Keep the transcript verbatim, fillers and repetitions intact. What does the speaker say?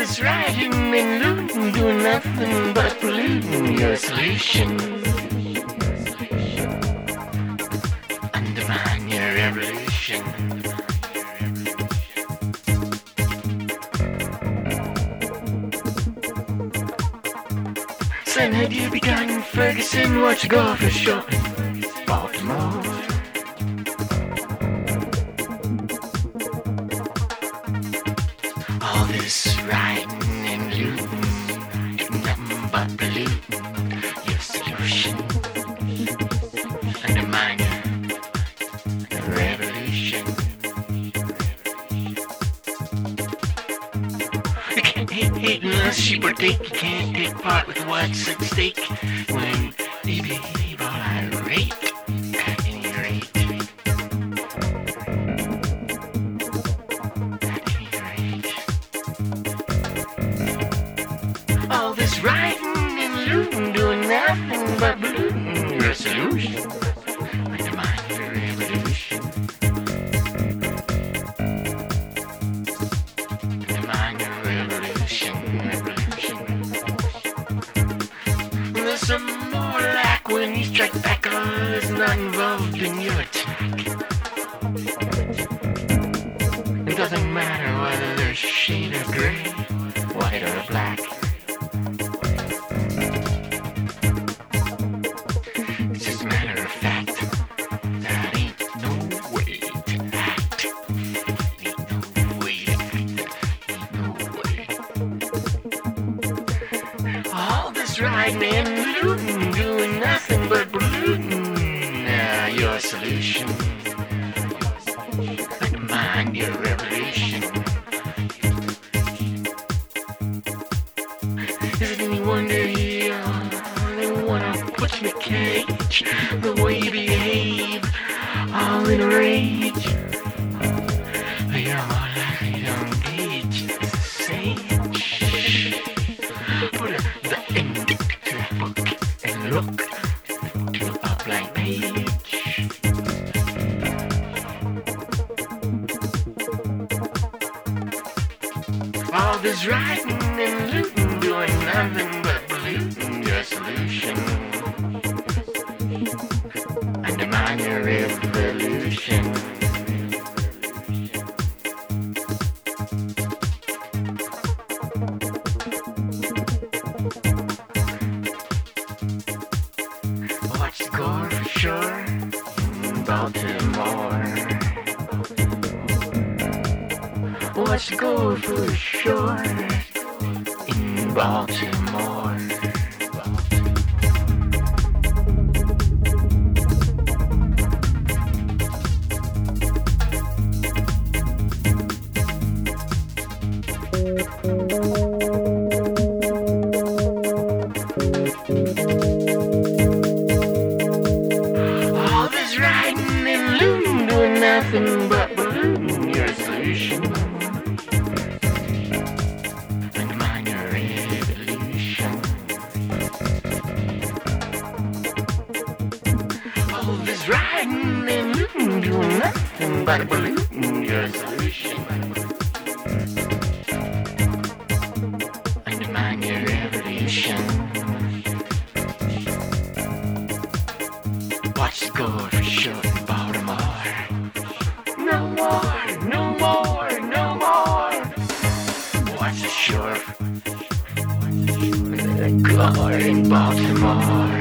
this rioting and looting, doing nothing but polluting your solution. Undermine your revolution. Son, had you begun Ferguson? What's your goal for short? Baltimore. All this rioting and looting, doing nothing but polluting your solution. Undermine your revolution. You can't hate, hate unless you partake. You can't take part with what's at stake when you behave all irate at any rate. All this rioting and looting, doing nothing but polluting your solution. Undermine your revolution. Undermine your revolution, revolution. There's some more like when you strike back, oh, is not involved in your attack. It doesn't matter whether they're shade of gray, white or black. It's just a matter of fact that ain't no way to act. Ain't no way to act. Ain't no way. All this riding and looting, doing nothing but polluting uh, your solution. Undermine your revolution. Is it any wonder you uh, wanna put you in a cage? The way you behave, all in a rage. You're more likely to engage the sage. Put a, the end to a book and look to a blank page. All this writing and looting, doing nothing but polluting your solution. Undermine your revolution. Watch the score for sure in Baltimore. Watch the goal for sure in Baltimore. All this riding and looting, doing nothing but polluting your solution. Undermine your revolution. All this riding and looting, doing nothing but polluting your solution. Undermine your revolution. Watch the score for sure in Baltimore. No more, no more, no more. Watch the shore for the score in Baltimore.